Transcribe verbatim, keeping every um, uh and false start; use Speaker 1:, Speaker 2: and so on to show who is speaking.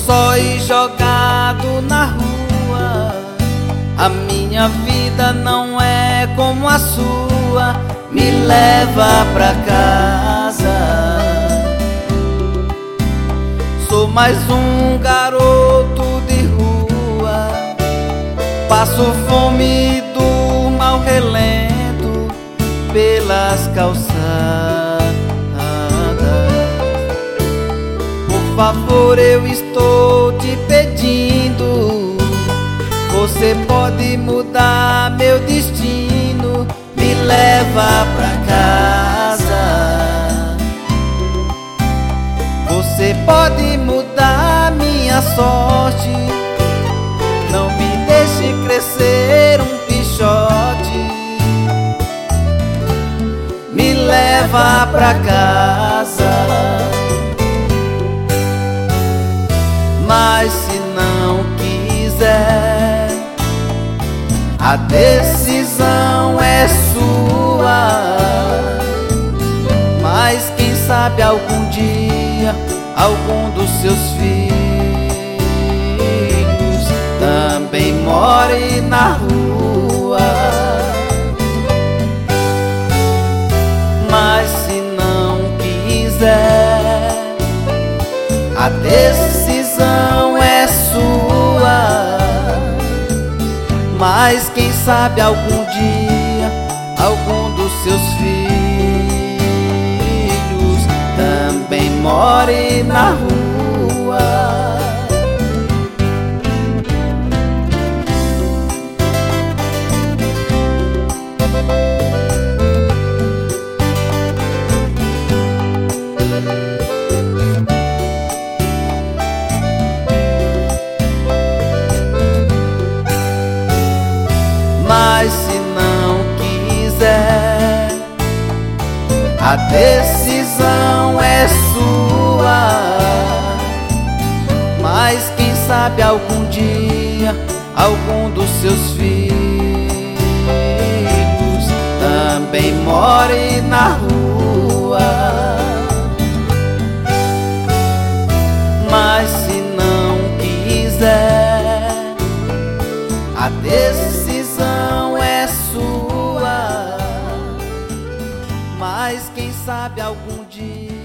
Speaker 1: só e jogado na rua. A minha vida não é como a sua. Me leva pra casa. Sou mais um garoto de rua. Passo fome do mal relento pelas calçadas. Por favor, eu estou te pedindo. Você pode mudar meu destino. Me leva pra casa. Você pode mudar minha sorte. Não me deixe crescer um pichote. Me leva pra casa. Mas se não quiser, a decisão é sua. Mas quem sabe algum dia algum dos seus filhos também more na rua. Mas se não quiser, a decisão é sua. Mas quem sabe algum dia algum dos seus filhos também more na rua. Mas se não quiser, a decisão é sua. Mas quem sabe algum dia algum dos seus filhos também more na rua. Mas se não quiser, a decisão é sua. Mas quem sabe algum dia